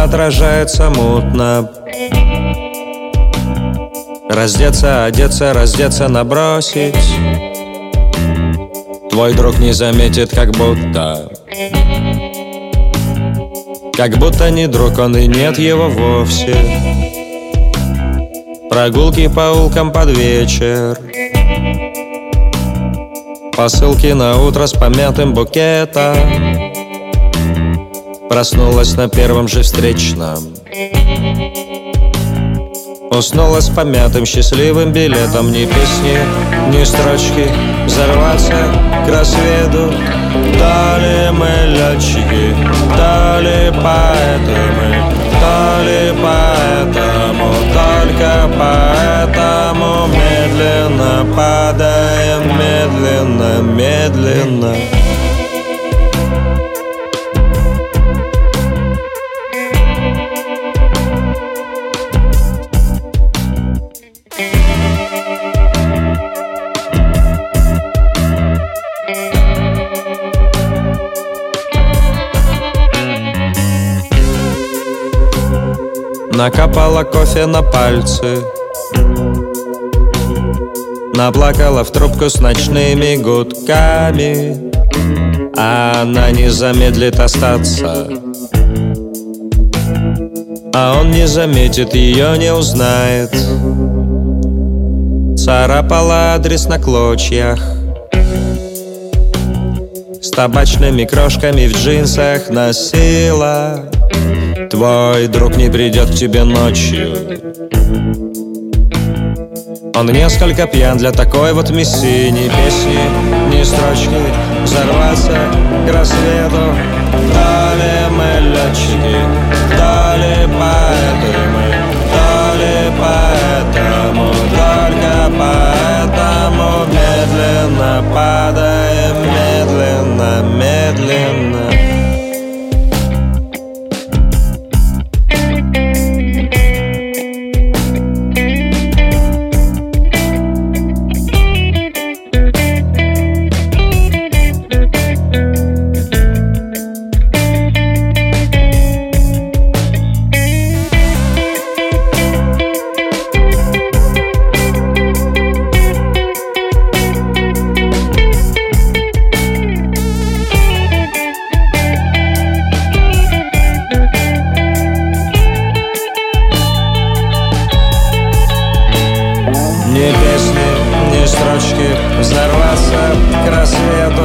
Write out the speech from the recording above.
отражается мутно. Раздеться, одеться, раздеться, набросить. Твой друг не заметит, как будто не друг он и нет его вовсе. Прогулки по улкам под вечер, посылки на утро с помятым букетом. Проснулась на первом же встречном, уснула с помятым счастливым билетом. Ни песни, ни строчки, взорваться к рассвету. То ли мы летчики, то ли поэты мы, то ли поэтому, только поэтому медленно падаем, медленно, медленно. Накапала кофе на пальцы, наплакала в трубку с ночными гудками. А она не замедлит остаться, а он не заметит, ее не узнает. Царапала адрес на клочьях, с табачными крошками в джинсах носила. Твой друг не придет к тебе ночью, он несколько пьян для такой вот миссии. Ни песни, ни строчки, взорваться к рассвету. То ли мы летчики, то ли поэты мы, то ли поэтому, только поэтому медленно падаем, медленно, медленно. Ни песни, ни строчки, взорваться к рассвету.